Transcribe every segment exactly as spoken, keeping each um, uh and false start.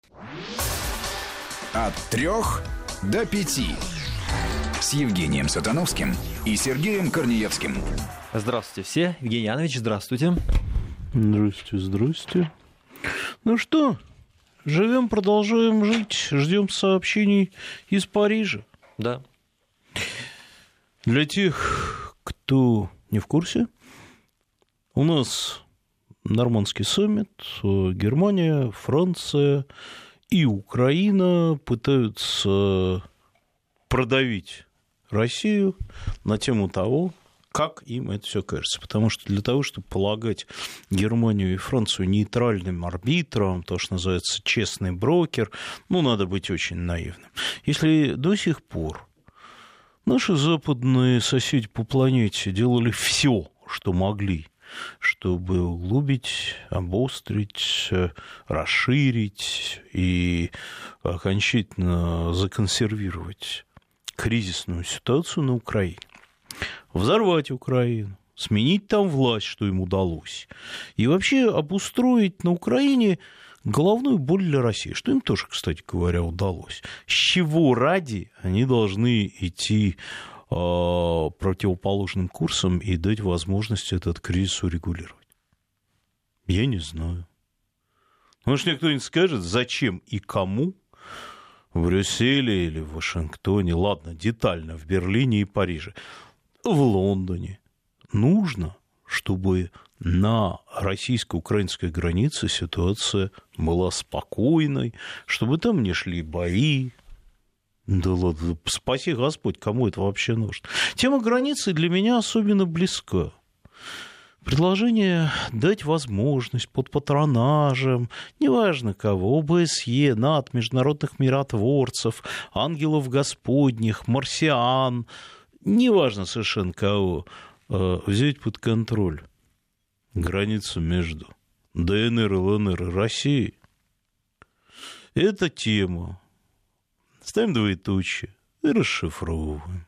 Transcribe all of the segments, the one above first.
От трех до пяти. С Евгением Сатановским и Сергеем Корнеевским. Здравствуйте все. Евгений Янович, здравствуйте. Здрасте, здрасте. Ну что, живем, продолжаем жить, ждем сообщений из Парижа. Да. Для тех, кто не в курсе, у нас нормандский саммит, Германия, Франция и Украина пытаются продавить Россию на тему того, как им это все кажется. Потому что для того, чтобы полагать Германию и Францию нейтральным арбитром, то, что называется честный брокер, ну, надо быть очень наивным. Если до сих пор наши западные соседи по планете делали все, что могли, чтобы углубить, обострить, расширить и окончательно законсервировать кризисную ситуацию на Украине, взорвать Украину, сменить там власть, что им удалось, и вообще обустроить на Украине головную боль для России, что им тоже, кстати говоря, удалось. С чего ради они должны идти э, противоположным курсом и дать возможность этот кризис урегулировать? Я не знаю. Может, мне кто-нибудь скажет, зачем и кому в Брюсселе или в Вашингтоне, ладно, детально, в Берлине и Париже, в Лондоне нужно, чтобы на российско-украинской границе ситуация была спокойной, чтобы там не шли бои. Да ладно, спаси Господь, кому это вообще нужно? Тема границы для меня особенно близка. Предложение дать возможность под патронажем, неважно кого, ОБСЕ, НАТО, международных миротворцев, ангелов Господних, марсиан, неважно совершенно кого, взять под контроль границу между ДНР, ЛНР и Россией. Это тема. Ставим двоеточие и расшифровываем.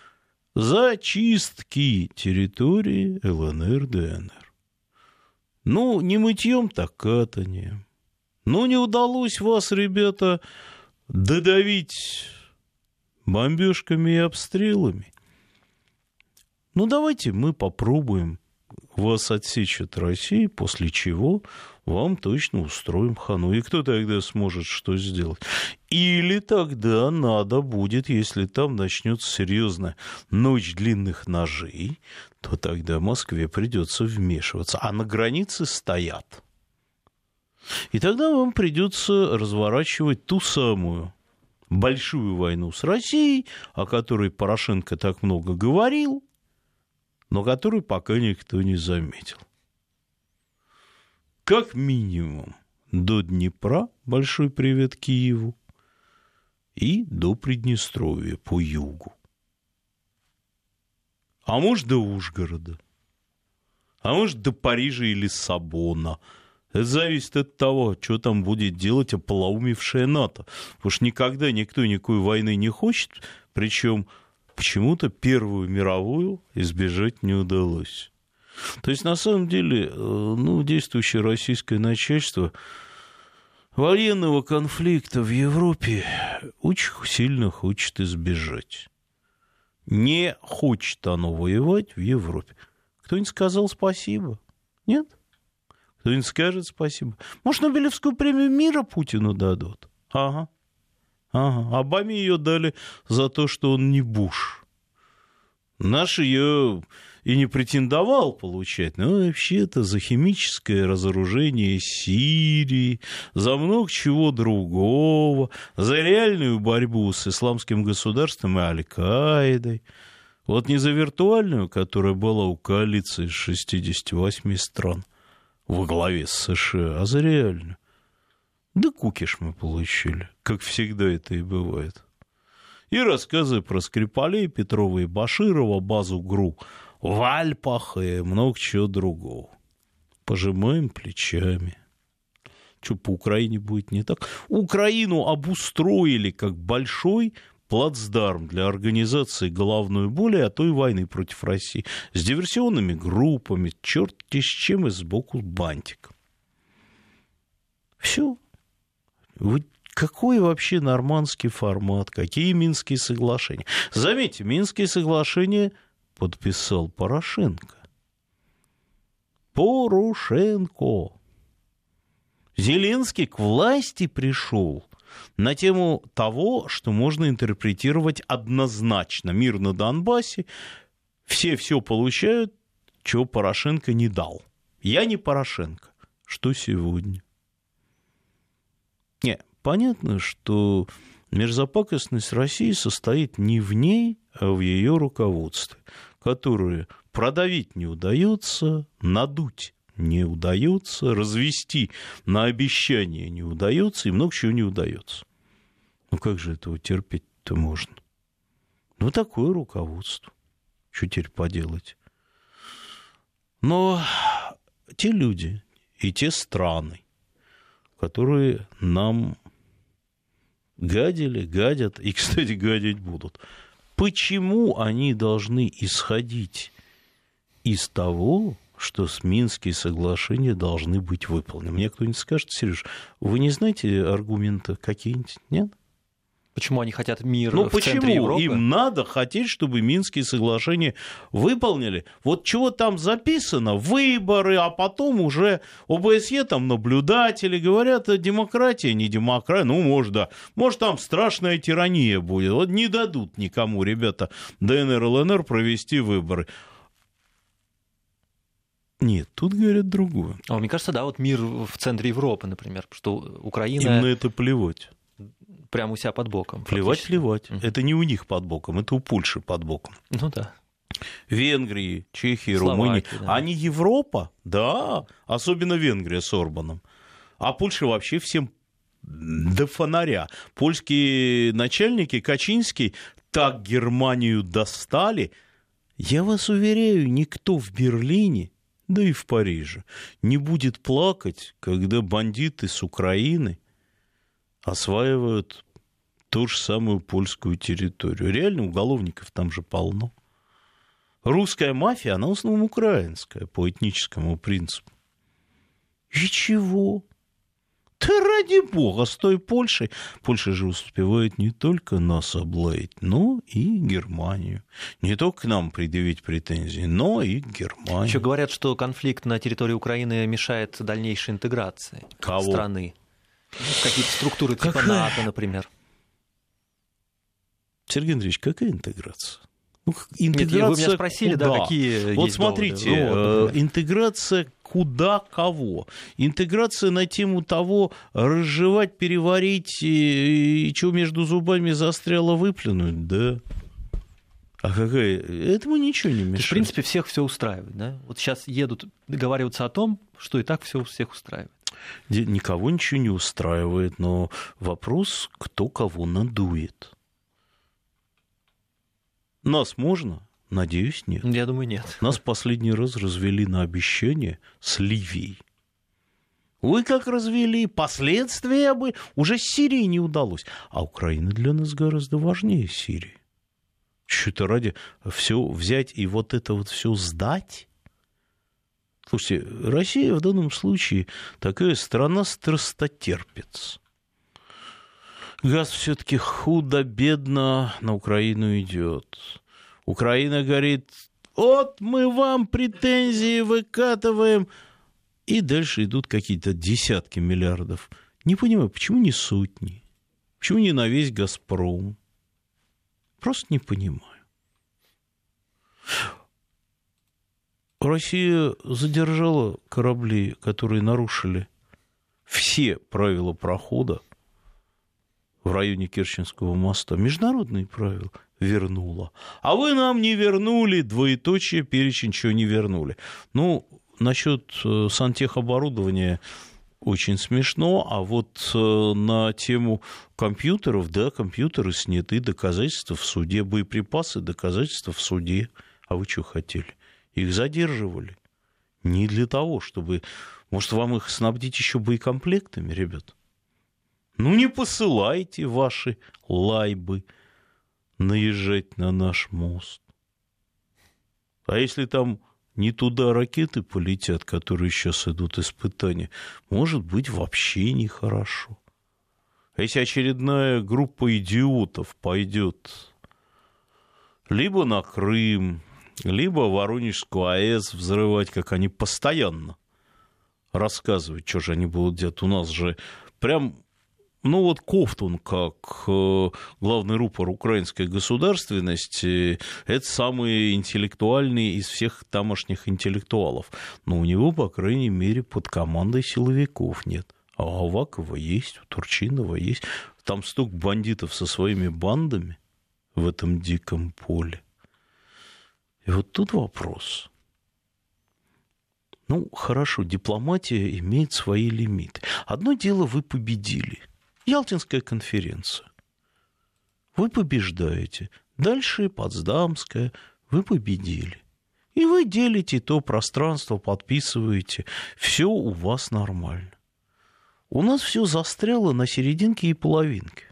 Зачистки территории ЛНР, ДНР. Ну, не мытьем, так катанием. Ну, не удалось вас, ребята, додавить бомбежками и обстрелами. Ну, давайте мы попробуем вас отсечь от России, после чего вам точно устроим хану. И кто тогда сможет что сделать? Или тогда надо будет, если там начнется серьезная ночь длинных ножей, то тогда Москве придется вмешиваться. А на границе стоят. И тогда вам придется разворачивать ту самую большую войну с Россией, о которой Порошенко так много говорил, но которую пока никто не заметил. Как минимум до Днепра, большой привет Киеву, и до Приднестровья по югу. А может, до Ужгорода. А может, до Парижа или Лиссабона. Это зависит от того, что там будет делать ополоумевшее НАТО. Потому что никогда никто никакой войны не хочет, причем почему-то Первую мировую избежать не удалось. То есть, на самом деле, ну, действующее российское начальство военного конфликта в Европе очень сильно хочет избежать. Не хочет оно воевать в Европе. Кто-нибудь сказал спасибо? Нет? Кто-нибудь скажет спасибо? Может, Нобелевскую премию мира Путину дадут? Ага. Ага. Обаме ее дали за то, что он не Буш. Наш ее и не претендовал получать, но вообще-то за химическое разоружение Сирии, за много чего другого, за реальную борьбу с исламским государством и Аль-Каидой. Вот не за виртуальную, которая была у коалиции из шестидесяти восьми стран во главе с США, а за реальную. Да кукиш мы получили, как всегда это и бывает. И рассказы про Скрипалей, Петрова и Баширова, базу ГРУ в Альпах и много чего другого. Пожимаем плечами. Что, по Украине будет не так? Украину обустроили как большой плацдарм для организации головной боли, а то и войны против России. С диверсионными группами, черт-те с чем, и сбоку бантик. Все. Вы какой вообще нормандский формат? Какие Минские соглашения? Заметьте, Минские соглашения подписал Порошенко. Порошенко. Зеленский к власти пришел на тему того, что можно интерпретировать однозначно. Мир на Донбассе, все все получают, чего Порошенко не дал. Я не Порошенко. Что сегодня? Не, понятно, что мерзопакостность России состоит не в ней, а в ее руководстве, которое продавить не удается, надуть не удается, развести на обещание не удается, и много чего не удается. Ну как же этого терпеть-то можно? Ну такое руководство. Что теперь поделать? Но те люди и те страны, которые нам гадили, гадят и, кстати, гадить будут, почему они должны исходить из того, что с Минские соглашения должны быть выполнены? Мне кто-нибудь скажет: Сереж, вы не знаете аргумента какие-нибудь? Нет? Почему они хотят мир ну, в центре Европы? Им надо хотеть, чтобы Минские соглашения выполнили. Вот чего там записано, выборы, а потом уже ОБСЕ там наблюдатели говорят, демократия, не демократия, ну, может, да. Может, там страшная тирания будет. Вот не дадут никому, ребята, ДНР, ЛНР провести выборы. Нет, тут говорят другое. А, мне кажется, да, вот мир в центре Европы, например, что Украина... Им на это плевать. Прямо у себя под боком. Плевать, плевать. Mm-hmm. Это не у них под боком, это у Польши под боком. Ну да. Венгрии, Чехии, Словакии, Румынии. Да. Они Европа? Да, особенно Венгрия с Орбаном. А Польша вообще всем до фонаря. Польские начальники, Качинский, так Германию достали. Я вас уверяю, никто в Берлине, да и в Париже, не будет плакать, когда бандиты с Украины осваивают ту же самую польскую территорию. Реально уголовников там же полно. Русская мафия, она в основном украинская, по этническому принципу. И чего? Да ради бога, с той Польшей. Польша же успевает не только нас облаять, но и Германию. Не только к нам предъявить претензии, но и к Германии. Еще говорят, что конфликт на территории Украины мешает дальнейшей интеграции Кого? страны. Какие-то структуры типа какая? НАТО, например. Сергей Андреевич, какая интеграция? Ну, интеграция Нет, вы меня спросили, куда? Да, какие Вот есть смотрите, доводы? Интеграция куда кого? Интеграция на тему того, разжевать, переварить, и, и что между зубами застряло, выплюнуть, да? А какая? Этому ничего не мешает. То есть, в принципе, всех все устраивает, да? Вот сейчас едут договариваться о том, что и так все всех устраивает. Никого ничего не устраивает, но вопрос, кто кого надует. Нас можно? Надеюсь, нет. Я думаю, нет. Нас последний раз развели на обещание с Ливией. Вы как развели? Последствия бы уже с Сирией не удалось. А Украина для нас гораздо важнее Сирии. Что-то ради все взять и вот это вот все сдать? Слушайте, Россия в данном случае такая страна-страстотерпец. Газ все-таки худо-бедно на Украину идет. Украина говорит: вот мы вам претензии выкатываем. И дальше идут какие-то десятки миллиардов. Не понимаю, почему не сотни? Почему не на весь «Газпром»? Просто не понимаю. Россия задержала корабли, которые нарушили все правила прохода в районе Керченского моста. Международные правила вернула. А вы нам не вернули, двоеточие, перечень, чего не вернули. Ну, насчет сантехоборудования очень смешно, а вот на тему компьютеров, да, компьютеры сняты, доказательства в суде, боеприпасы, доказательства в суде. А вы что хотели? Их задерживали. Не для того, чтобы... Может, вам их снабдить еще боекомплектами, ребят? Ну, не посылайте ваши лайбы наезжать на наш мост. А если там не туда ракеты полетят, которые сейчас идут испытания, может быть, вообще нехорошо. если очередная группа идиотов пойдет либо на Крым, либо Воронежскую АЭС взрывать, как они постоянно рассказывают, что же они будут делать. У нас же прям, ну вот Ковтун, как главный рупор украинской государственности, это самый интеллектуальный из всех тамошних интеллектуалов. Но у него, по крайней мере, под командой силовиков нет. А у Авакова есть, у Турчинова есть. Там столько бандитов со своими бандами в этом диком поле. И вот тут вопрос. Ну, хорошо, дипломатия имеет свои лимиты. Одно дело, вы победили. Ялтинская конференция. Вы побеждаете. Дальше Потсдамская. Вы победили. И вы делите то пространство, подписываете. Все у вас нормально. У нас все застряло на серединке и половинке.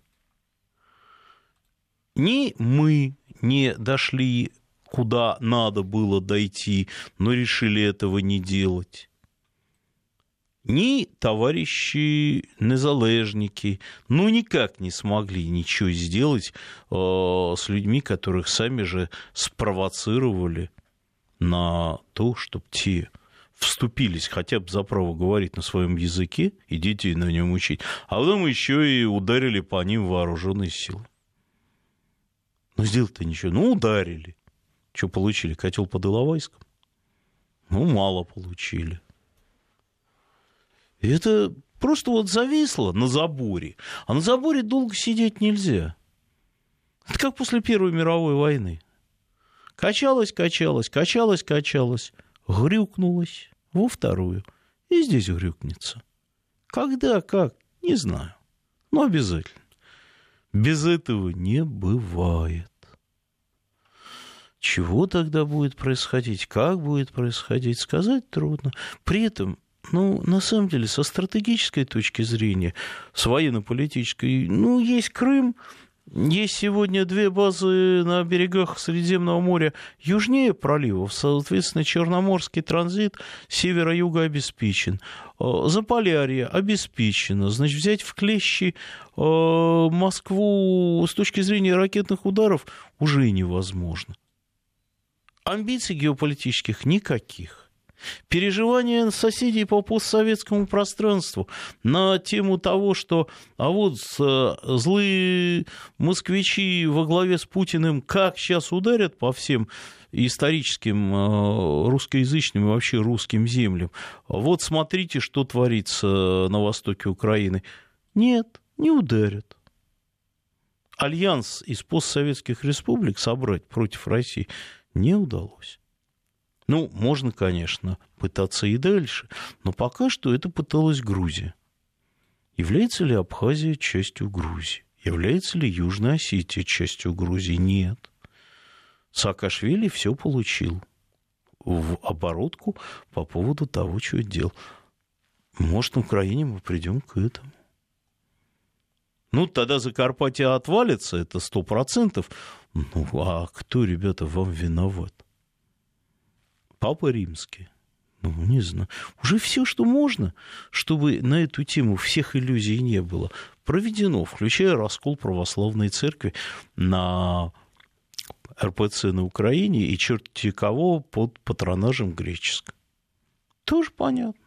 Ни мы не дошли, куда надо было дойти, но решили этого не делать. Ни товарищи незалежники, ну, никак не смогли ничего сделать э, с людьми, которых сами же спровоцировали на то, чтобы те вступились хотя бы за право говорить на своем языке и детей на нем учить, а потом еще и ударили по ним вооруженные силы. Ну, сделать-то ничего. Ну, ударили. Что получили? Котел под Иловайском? Ну, мало получили. И это просто вот зависло на заборе. А на заборе долго сидеть нельзя. Это как после Первой мировой войны. Качалась, качалась, качалась, качалась, грюкнулась во вторую. И здесь грюкнется. Когда, как, не знаю. Но обязательно. Без этого не бывает. Чего тогда будет происходить, как будет происходить, сказать трудно. При этом, ну, на самом деле, со стратегической точки зрения, с военно-политической, ну, есть Крым, есть сегодня две базы на берегах Средиземного моря южнее проливов, соответственно, Черноморский транзит северо-юга обеспечен. Заполярье обеспечено. Значит, взять в клещи Москву с точки зрения ракетных ударов уже невозможно. Амбиций геополитических никаких. Переживания соседей по постсоветскому пространству на тему того, что а вот злые москвичи во главе с Путиным как сейчас ударят по всем историческим русскоязычным и вообще русским землям. Вот смотрите, что творится на востоке Украины. Нет, не ударят. Альянс из постсоветских республик собрать против России не удалось. Ну, можно, конечно, пытаться и дальше, но пока что это пыталась Грузия. Является ли Абхазия частью Грузии? Является ли Южная Осетия частью Грузии? Нет. Саакашвили все получил в оборотку по поводу того, что делал. Может, на Украине мы придем к этому. Ну, тогда Закарпатье отвалится, это сто процентов. Ну, а кто, ребята, вам виноват? Папа Римский. Ну, не знаю. Уже все, что можно, чтобы на эту тему всех иллюзий не было, проведено, включая раскол православной церкви на эр пэ цэ на Украине и черти кого под патронажем греческим. Тоже понятно.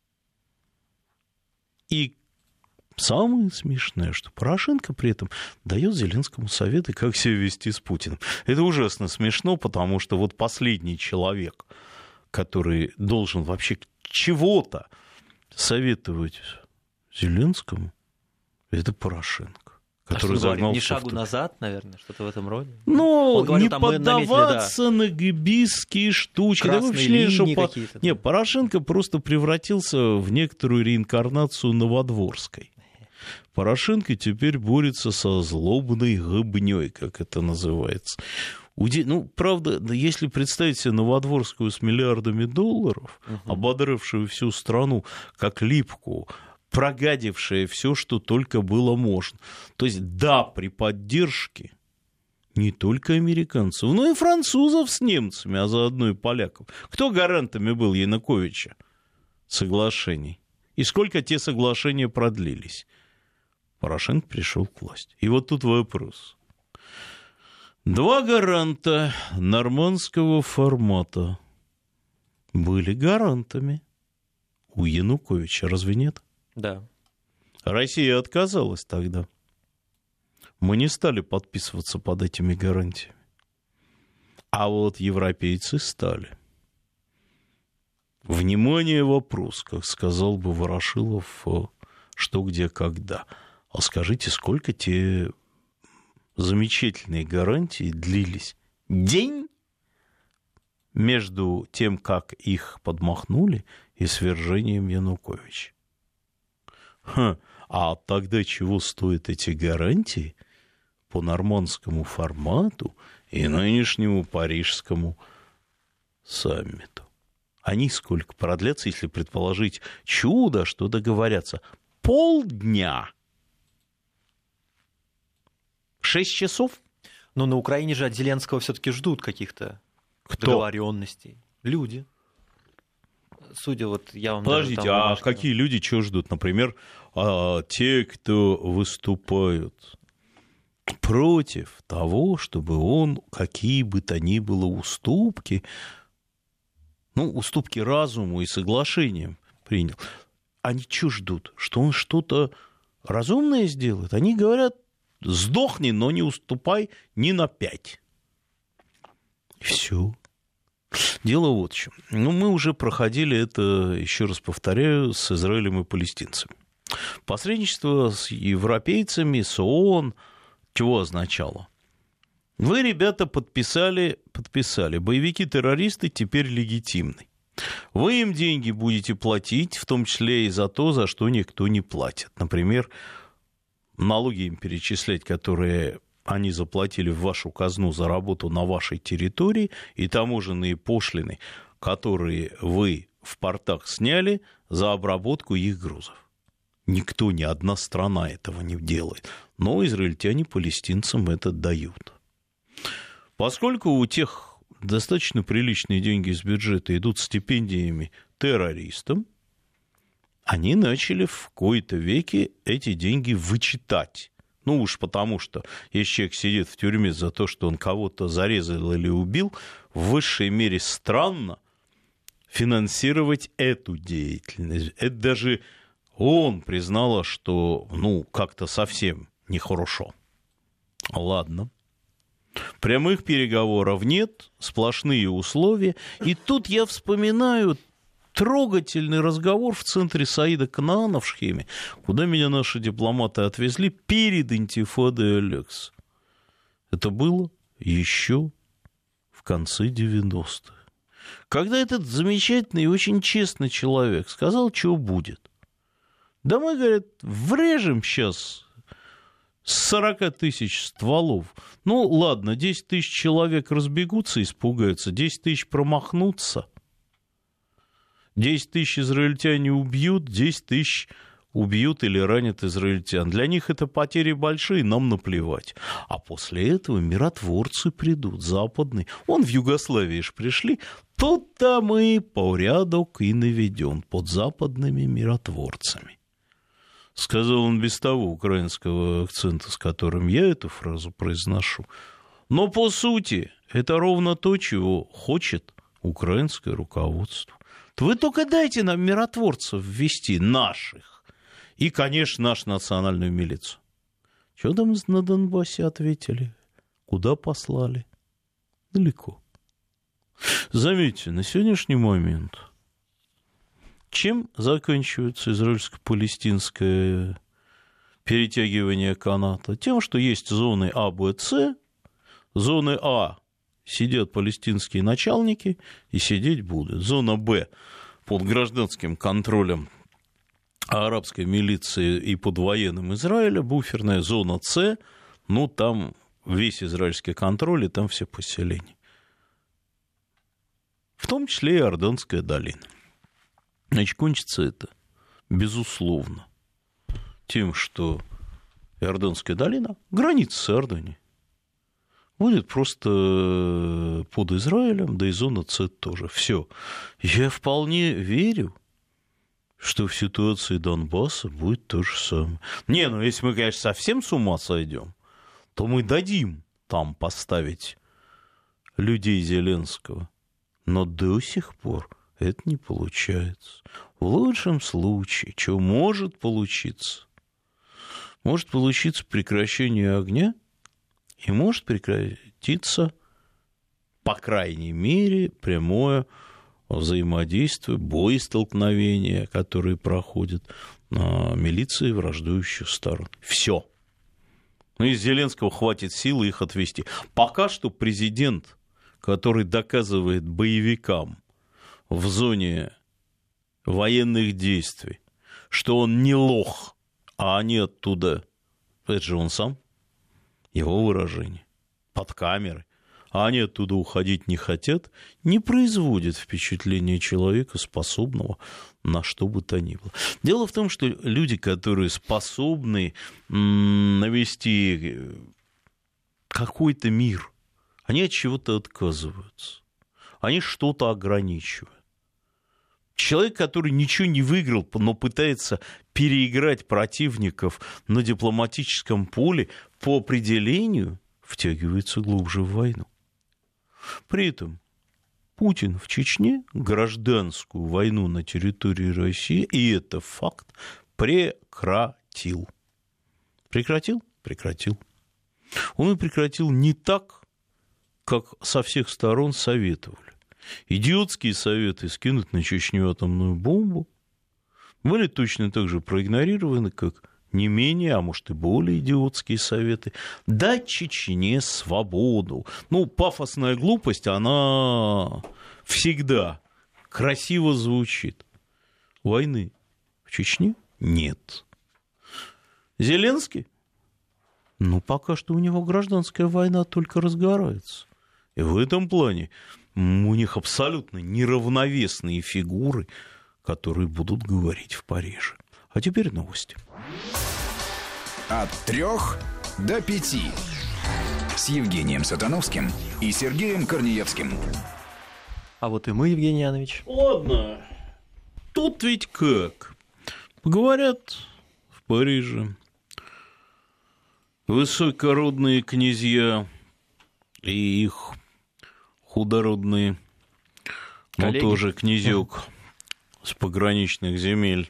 И самое смешное, что Порошенко при этом дает Зеленскому советы, как себя вести с Путиным. Это ужасно смешно, потому что вот последний человек, который должен вообще чего-то советовать Зеленскому, это Порошенко. Который а загнал не шагу в... назад, наверное, что-то в этом роде. Ну, говорил, не там, поддаваться наметили, да, на гибийские штучки. Красные да, линии что по... какие-то. Не, Порошенко просто превратился в некоторую реинкарнацию Новодворской. Порошенко теперь борется со злобной гыбней, как это называется. Ну, правда, если представить себе Новодворскую с миллиардами долларов, угу. ободравшую всю страну как липку, прогадившая все, что только было можно. То есть, да, при поддержке не только американцев, но и французов с немцами, а заодно и поляков. Кто гарантами был Януковича соглашений? И сколько те соглашения продлились? Порошенко пришел к власти. И вот тут вопрос. Два гаранта нормандского формата были гарантами у Януковича, разве нет? Да. Россия отказалась тогда. Мы не стали подписываться под этими гарантиями. А вот европейцы стали. Внимание, вопрос, как сказал бы Ворошилов, что, где, когда. А скажите, сколько те замечательные гарантии длились? День между тем, как их подмахнули, и свержением Януковича. Ха, а тогда чего стоят эти гарантии по нормандскому формату и нынешнему парижскому саммиту? Они сколько продлятся, если предположить чудо, что договорятся? Полдня. Шесть часов? Но на Украине же от Зеленского все-таки ждут каких-то Кто? договоренностей. Люди. Судя вот я вам... Подождите, а бумажки... какие люди чего ждут? Например, а, те, кто выступают против того, чтобы он какие бы то ни было уступки, ну, уступки разуму и соглашениям принял. Они что ждут? Что он что-то разумное сделает? Они говорят, сдохни, но не уступай ни на пять. Все. Дело вот в чем. Ну, мы уже проходили это, еще раз повторяю, с Израилем и палестинцами. Посредничество с европейцами, с ООН, чего означало? Вы, ребята, подписали, подписали, боевики-террористы теперь легитимны. Вы им деньги будете платить, в том числе и за то, за что никто не платит. Например, налоги им перечислять, которые они заплатили в вашу казну за работу на вашей территории, и таможенные пошлины, которые вы в портах сняли за обработку их грузов. Никто, ни одна страна этого не делает. Но израильтяне палестинцам это дают. Поскольку у тех достаточно приличные деньги из бюджета идут стипендиями террористам, они начали в кои-то веки эти деньги вычитать. Ну уж потому что, если человек сидит в тюрьме за то, что он кого-то зарезал или убил, в высшей мере странно финансировать эту деятельность. Это даже ООН признала, что ну как-то совсем нехорошо. Ладно. Прямых переговоров нет, сплошные условия. И тут я вспоминаю трогательный разговор в центре Саида Канаана в Шхеме, куда меня наши дипломаты отвезли перед интифадой Алекс. Это было еще в конце девяностых. Когда этот замечательный и очень честный человек сказал, что будет. Да мы, говорят, врежем сейчас с сорока тысяч стволов. Ну, ладно, десять тысяч человек разбегутся, испугаются, десять тысяч промахнутся. десять тысяч израильтяне убьют, десять тысяч убьют или ранят израильтян. Для них это потери большие, нам наплевать. А после этого миротворцы придут, западные. Вон в Югославии ж пришли. Тут-то мы порядок и наведем под западными миротворцами. Сказал он без того украинского акцента, с которым я эту фразу произношу. Но по сути это ровно то, чего хочет украинское руководство. Вы только дайте нам миротворцев ввести, наших. И, конечно, нашу национальную милицию. Что там на Донбассе ответили? Куда послали? Далеко. Заметьте, на сегодняшний момент чем заканчивается израильско-палестинское перетягивание каната? Тем, что есть зоны А, Б, С. Зоны А сидят палестинские начальники и сидеть будут. Зона Б под гражданским контролем арабской милиции и под военным Израиля. Буферная зона С, ну там весь израильский контроль и там все поселения. В том числе и Иорданская долина. Значит, кончится это, безусловно, тем, что Иорданская долина, граница с Иорданией, будет просто под Израилем, да и зона С тоже. Все. Я вполне верю что в ситуации Донбасса будет то же самое. Не, ну если мы, конечно, совсем с ума сойдем, то мы дадим там поставить людей Зеленского. Но до сих пор это не получается. В лучшем случае, что может получиться? Может получиться прекращение огня, и может прекратиться, по крайней мере, прямое взаимодействие, боестолкновения, которые проходят на милиции враждующих сторон. Все. Но из Зеленского хватит силы их отвести. Пока что президент, который доказывает боевикам в зоне военных действий, что он не лох, а они оттуда, это же он сам, его выражение, под камерой, а они оттуда уходить не хотят, не производит впечатление человека, способного на что бы то ни было. Дело в том, что люди, которые способны навести какой-то мир, они от чего-то отказываются, они что-то ограничивают. Человек, который ничего не выиграл, но пытается переиграть противников на дипломатическом поле, по определению втягивается глубже в войну. При этом Путин в Чечне гражданскую войну на территории России, и это факт, прекратил. Прекратил? Прекратил. Он и прекратил не так, как со всех сторон советовали. Идиотские советы скинуть на Чечню атомную бомбу были точно так же проигнорированы, как не менее, а может и более идиотские советы дать Чечне свободу. Ну, пафосная глупость, она всегда красиво звучит. Войны в Чечне нет. Зеленский? Ну, пока что у него гражданская война только разгорается. И в этом плане у них абсолютно неравновесные фигуры, которые будут говорить в Париже. А теперь новости. От трех до пяти. С Евгением Сатановским и Сергеем Корнеевским. А вот и мы, Евгений Янович. Ладно. Тут ведь как? Говорят в Париже высокородные князья и их худородные, но тоже князек с пограничных земель.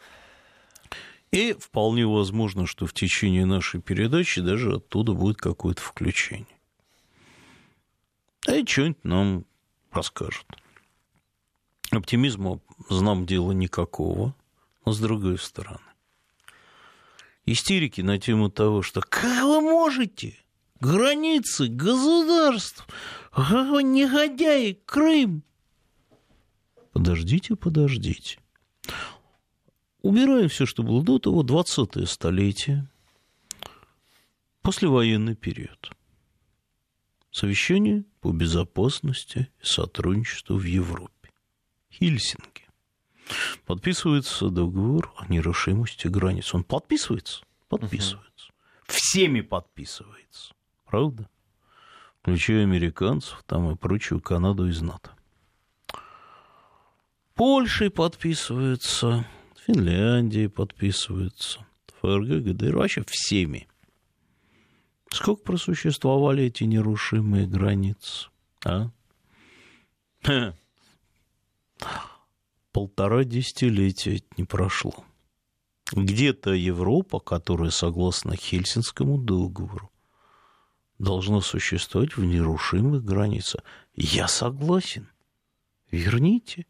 И вполне возможно, что в течение нашей передачи даже оттуда будет какое-то включение. А и что-нибудь нам расскажут. Оптимизма, знам, дела никакого, но с другой стороны. Истерики на тему того, что как вы можете... Границы государств, негодяи, Крым. Подождите, подождите. Убираем все, что было до того, двадцатое столетие, послевоенный период. Совещание по безопасности и сотрудничеству в Европе. Хельсинки. Подписывается договор о нерушимости границ. Он подписывается? Подписывается. Угу. Всеми подписывается. Правда? Включая американцев, там и прочую Канаду из НАТО. Польшей подписывается, Финляндией подписывается, ФРГ, ГДР, вообще всеми. Сколько просуществовали эти нерушимые границы? А? Полтора десятилетия не прошло. Где-то Европа, которая, согласно Хельсинскому договору, должно существовать в нерушимых границах. Я согласен. Верните.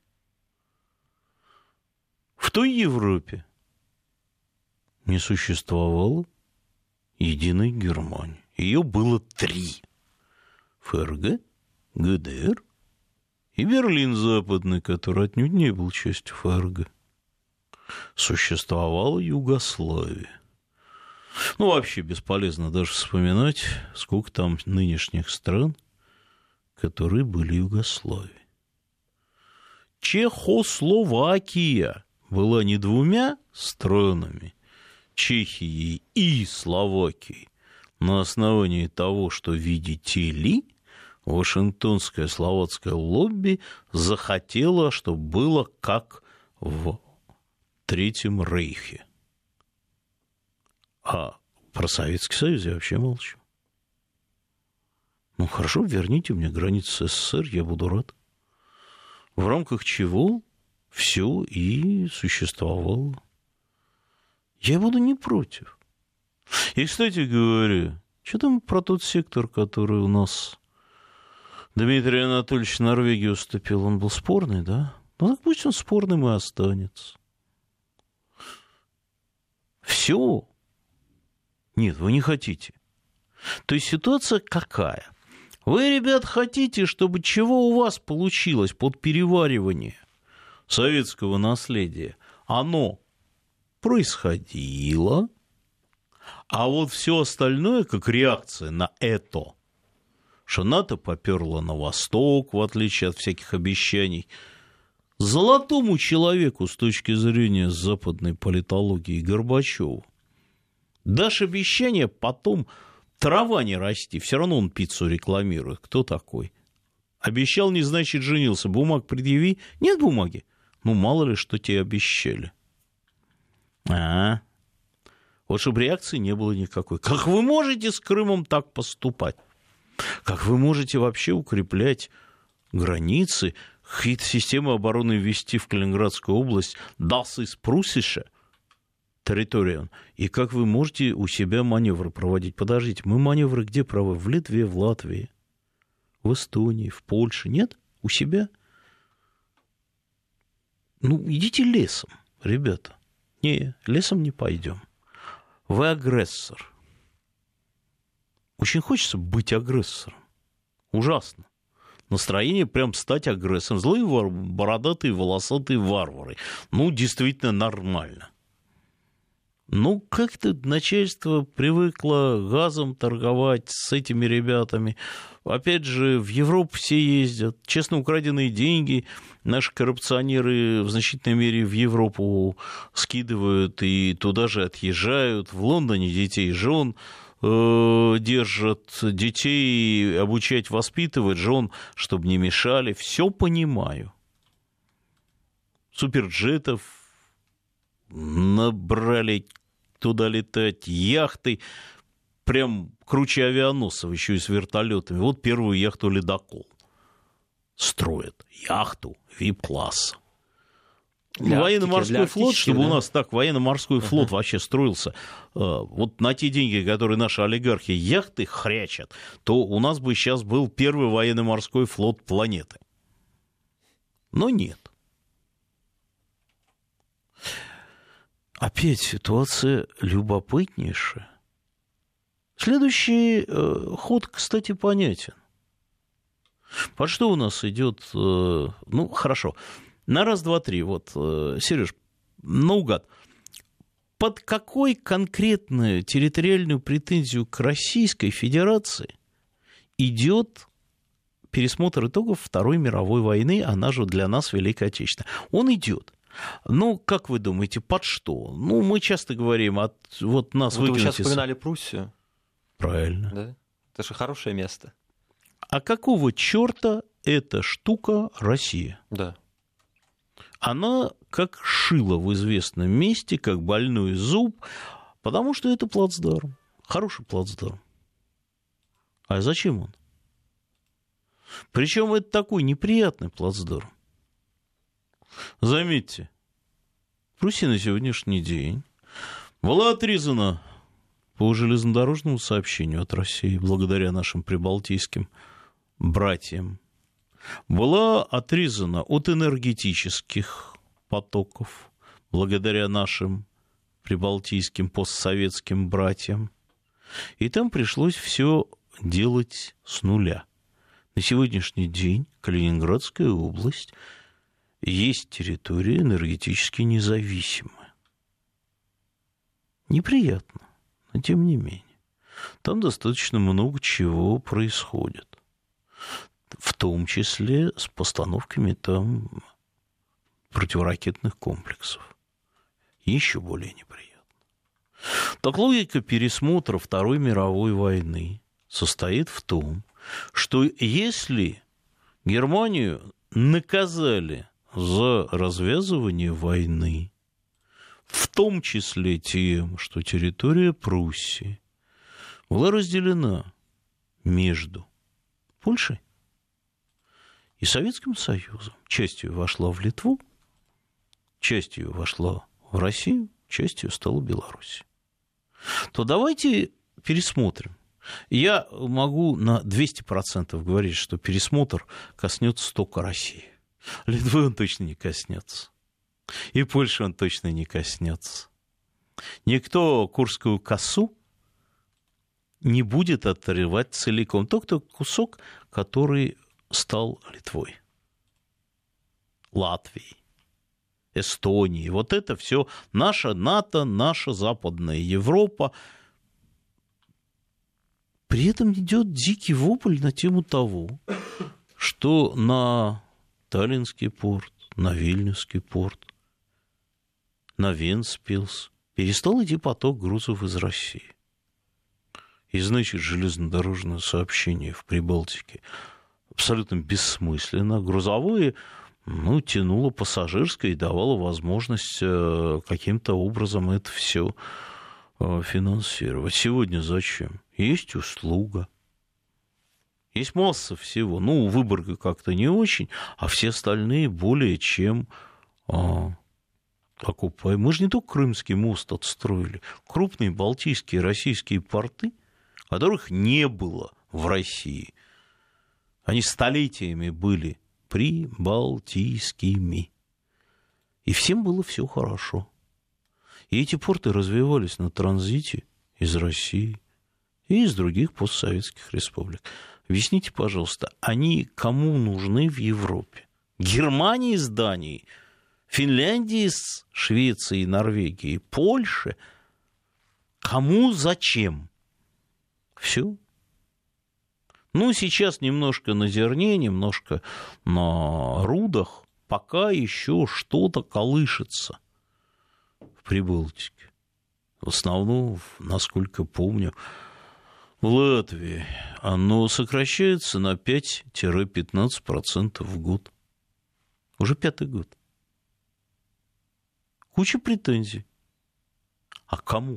В той Европе не существовало единой Германии. Ее было три. ФРГ, ГДР и Берлин Западный, который отнюдь не был частью ФРГ. Существовала Югославия. Ну, вообще бесполезно даже вспоминать, сколько там нынешних стран, которые были Югославией. Чехословакия была не двумя странами, Чехией и Словакией, на основании того, что, видите ли, Вашингтонское словацкое лобби захотело, чтобы было как в Третьем Рейхе. А про Советский Союз я вообще молчу. Ну, хорошо, верните мне границы СССР, я буду рад. В рамках чего все и существовало. Я буду не против. И, кстати говоря, что там про тот сектор, который у нас Дмитрий Анатольевич в Норвегию уступил, он был спорный, да? Ну, так пусть он спорным и останется. Все. Нет, вы не хотите. То есть ситуация какая? Вы, ребят, хотите, чтобы чего у вас получилось под переваривание советского наследия? Оно происходило, а вот все остальное, как реакция на это, что НАТО поперло на восток, в отличие от всяких обещаний, золотому человеку с точки зрения западной политологии Горбачеву дашь обещание, потом трава не расти, все равно он пиццу рекламирует. Кто такой? Обещал, не значит женился. Бумаг предъяви. Нет бумаги. Ну, мало ли, что тебе обещали. А, вот чтобы реакции не было никакой. Как вы можете с Крымом так поступать? Как вы можете вообще укреплять границы, какие-то системы обороны ввести в Калининградскую область, das ist Prussische территория, и как вы можете у себя маневры проводить? Подождите, мы маневры где проводим? В Литве, в Латвии, в Эстонии, в Польше. Нет? У себя? Ну, идите лесом, ребята. Не, лесом не пойдем. Вы агрессор. Очень хочется быть агрессором. Ужасно. Настроение прям стать агрессором. Злые, бородатые, волосатые варвары. Ну, действительно нормально. Ну, как-то начальство привыкло газом торговать с этими ребятами. Опять же, в Европу все ездят. Честно украденные деньги наши коррупционеры в значительной мере в Европу скидывают и туда же отъезжают. В Лондоне детей и жен э, держат, детей обучать, воспитывать, жен, чтобы не мешали. Все понимаю. Суперджетов набрали туда летать, яхты, прям круче авианосцев, еще и с вертолетами. Вот первую яхту «Ледокол» строят. Яхту вип-класса. Военно-морской флот, чтобы да? у нас так военно-морской uh-huh. флот вообще строился, вот на те деньги, которые наши олигархи яхты хрячат, то у нас бы сейчас был первый военно-морской флот планеты. Но нет. Опять ситуация любопытнейшая. Следующий э, ход, кстати, понятен. Под что у нас идет? Э, ну, хорошо. На раз, два, три. Вот, э, Сереж, наугад. Под какой конкретную территориальную претензию к Российской Федерации идет пересмотр итогов Второй мировой войны, она же для нас Великая Отечественная? Он идет. Ну, как вы думаете, под что? Ну, мы часто говорим, от, вот нас вот выгнать... Вы сейчас вспоминали Пруссию. Правильно. Да? Это же хорошее место. А какого черта эта штука Россия? Да. Она как шило в известном месте, как больной зуб, потому что это плацдарм. Хороший плацдарм. А зачем он? Причем это такой неприятный плацдарм. Заметьте, Пруссия на сегодняшний день была отрезана по железнодорожному сообщению от России, благодаря нашим прибалтийским братьям, была отрезана от энергетических потоков, благодаря нашим прибалтийским постсоветским братьям, и там пришлось все делать с нуля. На сегодняшний день Калининградская область есть территория энергетически независимая. Неприятно, но тем не менее. Там достаточно много чего происходит. В том числе с постановками там противоракетных комплексов. Еще более неприятно. Так логика пересмотра Второй мировой войны состоит в том, что если Германию наказали за развязывание войны, в том числе тем, что территория Пруссии была разделена между Польшей и Советским Союзом. Часть ее вошла в Литву, часть ее вошла в Россию, часть ее стала Белоруссией. То давайте пересмотрим. Я могу на двести процентов говорить, что пересмотр коснется только России. Литвы он точно не коснется. И Польши он точно не коснется. Никто Курскую косу не будет отрывать целиком. Только кусок, который стал Литвой, Латвией, Эстонией. Вот это все наша НАТО, наша Западная Европа. При этом идет дикий вопль на тему того, что на Таллинский порт, на Вильнюсский порт, на Вентспилс перестал идти поток грузов из России. И, значит, железнодорожное сообщение в Прибалтике абсолютно бессмысленно. Грузовое, ну, тянуло пассажирское и давало возможность каким-то образом это все финансировать. Сегодня зачем? Есть услуга. Есть масса всего. Ну, у Выборга как-то не очень, а все остальные более чем а, окупаем. Мы же не только Крымский мост отстроили. Крупные балтийские российские порты, которых не было в России, они столетиями были прибалтийскими. И всем было все хорошо. И эти порты развивались на транзите из России и из других постсоветских республик. Объясните, пожалуйста, они кому нужны в Европе? Германии с Данией, Финляндии с Швецией, Норвегией, Польше? Кому зачем? Все. Ну, сейчас немножко на зерне, немножко на рудах, пока еще что-то колышется в Прибалтике. В основном, насколько помню, в Латвии оно сокращается на пять-пятнадцать процентов в год. Уже пятый год. Куча претензий. А кому?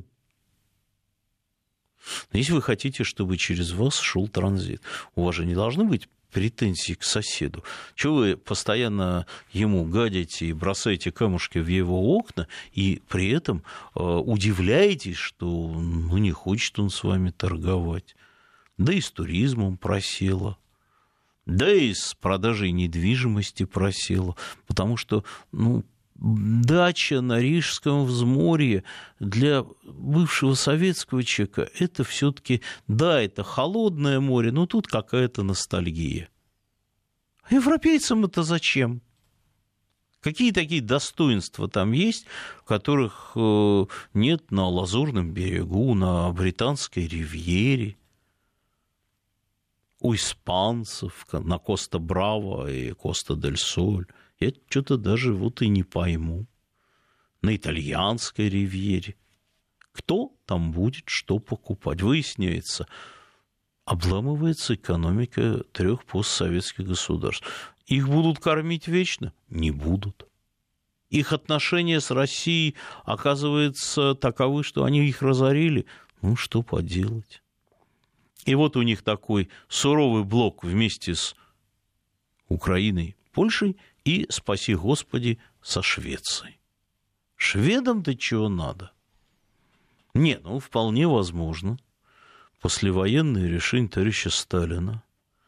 Если вы хотите, чтобы через вас шел транзит, у вас же не должны быть претензий к соседу. Чего вы постоянно ему гадите и бросаете камушки в его окна, и при этом э, удивляетесь, что ну, не хочет он с вами торговать. Да и с туризмом просело, да и с продажей недвижимости просело, потому что ну, дача на Рижском взморье для бывшего советского человека – это все-таки, да, это холодное море, но тут какая-то ностальгия. А европейцам это зачем? Какие такие достоинства там есть, которых нет на Лазурном берегу, на Британской ривьере, у испанцев, на Коста-Браво и Коста-дель-Соль? Я что-то даже вот и не пойму. На итальянской ривьере. Кто там будет что покупать? Выясняется, обламывается экономика трех постсоветских государств. Их будут кормить вечно? Не будут. Их отношения с Россией, оказывается, таковы, что они их разорили. Ну, что поделать. И вот у них такой суровый блок вместе с Украиной, Польшей и, спаси Господи, со Швецией. Шведам-то чего надо? Не, ну, вполне возможно. Послевоенное решение товарища Сталина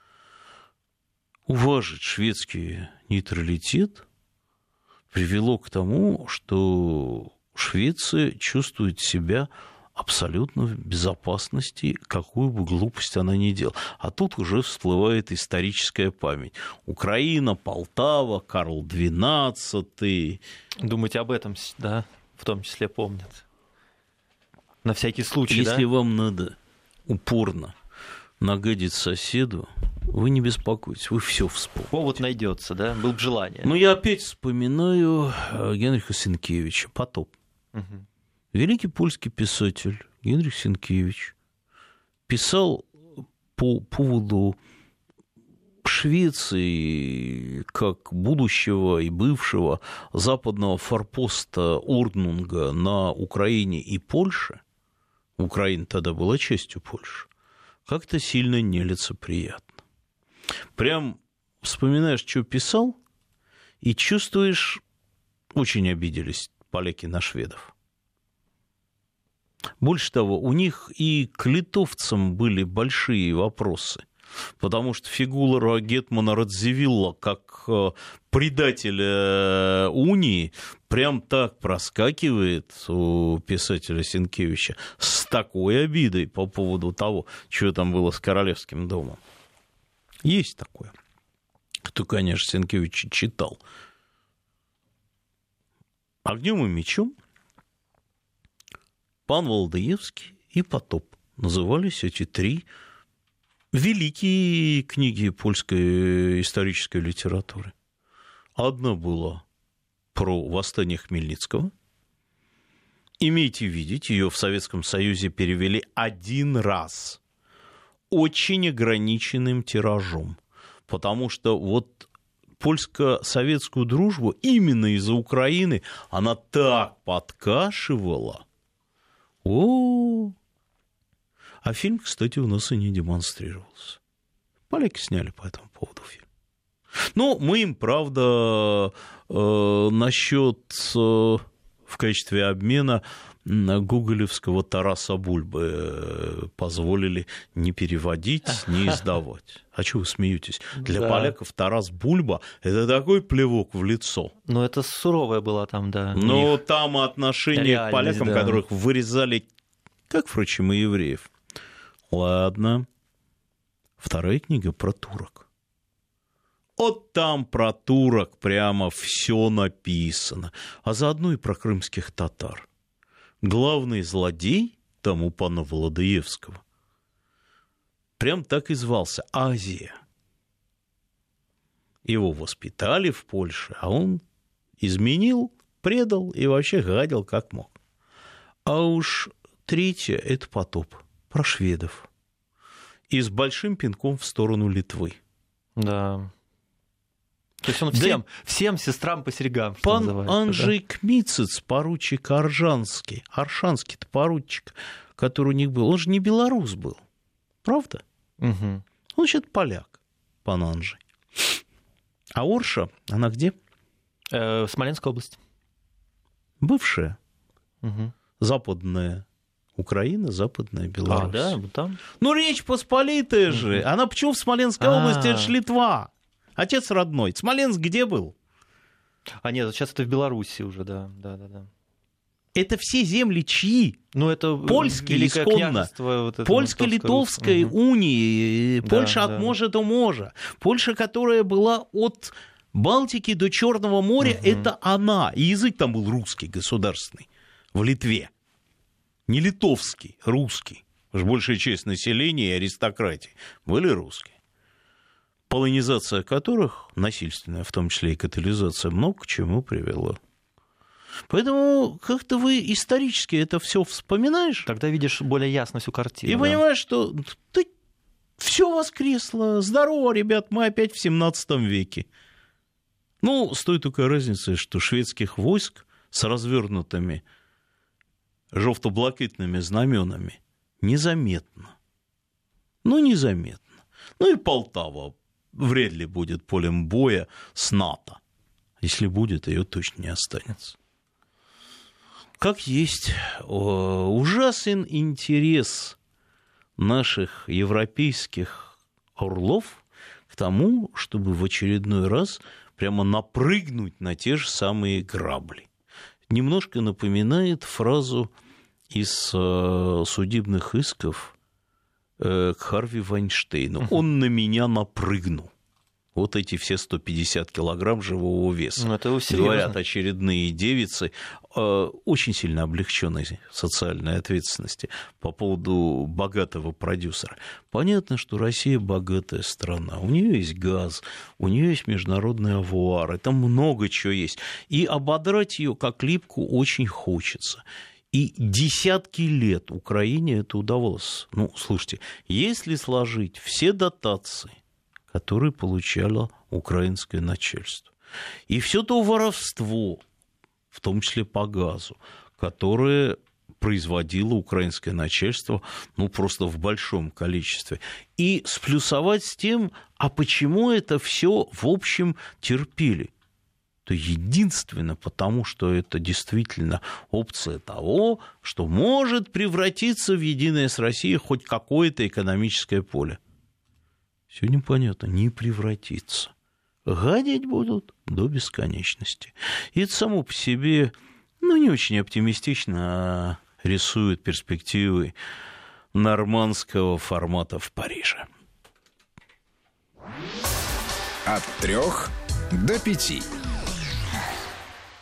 уважить шведский нейтралитет привело к тому, что Швеция чувствует себя абсолютно в безопасности, какую бы глупость она ни делала. А тут уже всплывает историческая память. Украина, Полтава, Карл двенадцатый. Думаете, об этом, да, в том числе помнят. На всякий случай, Если да? вам надо упорно нагадить соседу, вы не беспокойтесь, вы все вспомните. Повод найдется, да? Было бы желание. Ну, я опять вспоминаю Генриха Сенкевича «Потоп». Угу. Великий польский писатель Генрих Сенкевич писал по поводу Швеции, как будущего и бывшего западного форпоста Орднунга на Украине и Польше, Украина тогда была частью Польши, как-то сильно нелицеприятно. Прям вспоминаешь, что писал, и чувствуешь, очень обиделись поляки на шведов. Больше того, у них и к литовцам были большие вопросы, потому что фигура гетмана Радзивилла как предателя унии прям так проскакивает у писателя Сенкевича с такой обидой по поводу того, что там было с королевским домом. Есть такое. Кто, конечно, Сенкевича читал. «Огнем и мечом» Пан Володыевский и «Потоп» назывались эти три великие книги польской исторической литературы. Одна была про восстание Хмельницкого. Имейте видеть, ее в Советском Союзе перевели один раз, очень ограниченным тиражом, потому что вот польско-советскую дружбу именно из-за Украины она так подкашивала. О, а фильм, кстати, у нас и не демонстрировался. Поляки сняли по этому поводу фильм. Ну, мы им, правда, э, насчет э, в качестве обмена гоголевского Тараса Бульбы позволили не переводить, не издавать. А чего вы смеетесь? Для да. поляков Тарас Бульба – это такой плевок в лицо. Ну, это суровая была там, да. Но там отношение к полякам, да. которых вырезали, как, впрочем, и евреев. Ладно. Вторая книга про турок. Вот там про турок прямо все написано. А заодно и про крымских татар. Главный злодей там у пана Володыевского прям так и звался – Азия. Его воспитали в Польше, а он изменил, предал и вообще гадил как мог. А уж третье – это «Потоп» про шведов. И с большим пинком в сторону Литвы. Да. То есть он всем, да, всем сестрам по серьгам. Пан Анджей да? Кмицец, поручик Аржанский, Аршанский-то поручик, который у них был, он же не белорус был, правда? Угу. Он вообще-то поляк, пан Анджей. А Орша, она где? Э, Смоленская область. Бывшая. Угу. Западная Украина, западная Беларусь. А, да, вот там. Ну, Речь Посполитая же. Угу. Она почему в Смоленской А-а-а. области? Это же Литва. Отец родной. Смоленск где был? А нет, сейчас это в Беларуси уже, да, да, да, да. Это все земли чьи? Ну, это польские исконно. Вот Польско-литовской угу. унии. Да, Польша да. от можа до можа. Польша, которая была от Балтики до Черного моря, угу. это она. И язык там был русский, государственный. В Литве. Не литовский, русский. Уж большая часть населения и аристократии были русские. Полонизация которых, насильственная, в том числе и катализация, много к чему привела. Поэтому как-то вы исторически это все вспоминаешь. Тогда видишь более ясно всю картину. И да. понимаешь, что ты... все воскресло. Здорово, ребят, мы опять в семнадцатом веке. Ну, с той только разницей, что шведских войск с развернутыми жовто-блакитными знаменами незаметно. Ну, незаметно. Ну, и Полтава вряд ли будет полем боя с НАТО. Если будет, ее точно не останется. Как есть, ужасен интерес наших европейских орлов к тому, чтобы в очередной раз прямо напрыгнуть на те же самые грабли. Немножко напоминает фразу из судебных исков к Харви Вайнштейну. Uh-huh. Он на меня напрыгнул. Вот эти все сто пятьдесят килограмм живого веса. Ну, это говорят очередные девицы очень сильно облегченной социальной ответственности по поводу богатого продюсера. Понятно, что Россия богатая страна. У нее есть газ, у нее есть международные авуары, там много чего есть. И ободрать ее как липку очень хочется. И десятки лет Украине это удавалось. Ну, слушайте, если сложить все дотации, которые получало украинское начальство. И все то воровство, в том числе по газу, которое производило украинское начальство, ну, просто в большом количестве. И сплюсовать с тем, а почему это все в общем терпели? То единственно потому, что это действительно опция того, что может превратиться в единое с Россией хоть какое-то экономическое поле. Все непонятно, не превратится. Гадить будут до бесконечности. И это само по себе, ну, не очень оптимистично рисует перспективы нормандского формата в Париже. От трех до пяти.